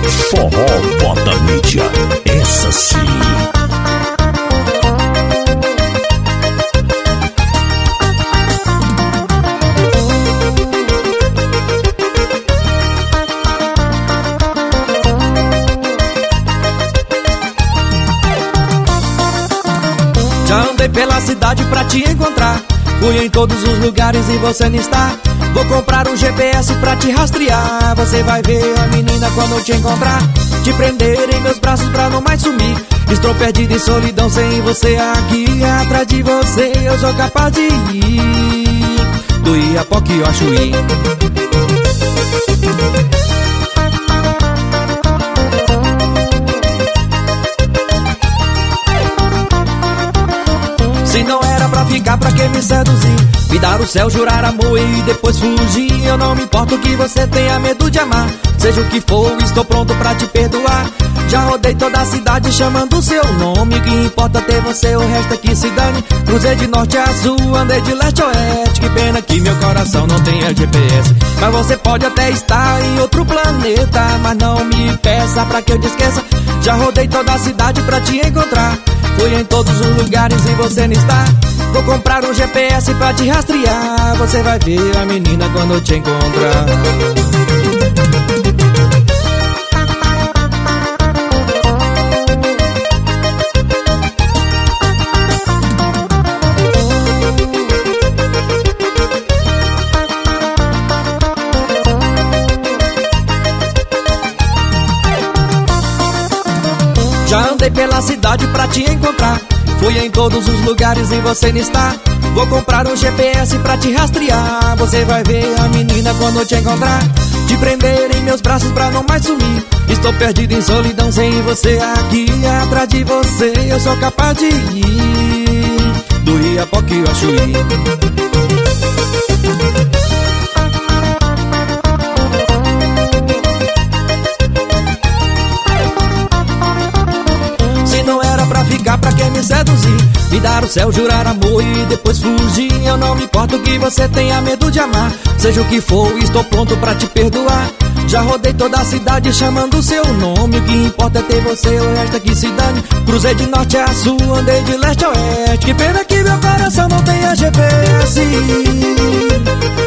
Forró Bota Mídia, essa sim. Já andei pela cidade pra te encontrar, fui em todos os lugares e você não está. Vou comprar um GPS pra te rastrear. Você vai ver a menina quando eu te encontrar, te prender em meus braços pra não mais sumir. Estou perdido em solidão sem você aqui. Atrás de você eu sou capaz de ir do Iapoque ao Chuí. Se não era pra ficar, pra que me seduzir? Me dar o céu, jurar amor e depois fugir. Eu não me importo que você tenha medo de amar. Seja o que for, estou pronto pra te perdoar. Já rodei toda a cidade chamando o seu nome. O que importa é ter você, o resto é que se dane. Cruzei de norte a sul, andei de leste a oeste. Que pena que meu coração não tenha GPS. Mas você pode até estar em outro planeta, mas não me peça pra que eu te esqueça. Já rodei toda a cidade pra te encontrar, fui em todos os lugares e você não está. Vou comprar um GPS pra te rastrear. Você vai ver a menina quando eu te encontrar. Já andei pela cidade pra te encontrar, fui em todos os lugares e você não está. Vou comprar um GPS pra te rastrear. Você vai ver a menina quando eu te encontrar, te prender em meus braços pra não mais sumir. Estou perdido em solidão sem você aqui. Atrás de você eu sou capaz de ir do Iapoque ao Chuí. Pra que me seduzir? Me dar o céu, jurar amor e depois fugir. Eu não me importo que você tenha medo de amar. Seja o que for, estou pronto pra te perdoar. Já rodei toda a cidade chamando o seu nome. O que importa é ter você, o resto é que se dane. Cruzei de norte a sul, andei de leste a oeste. Que pena que meu coração não tenha GPS.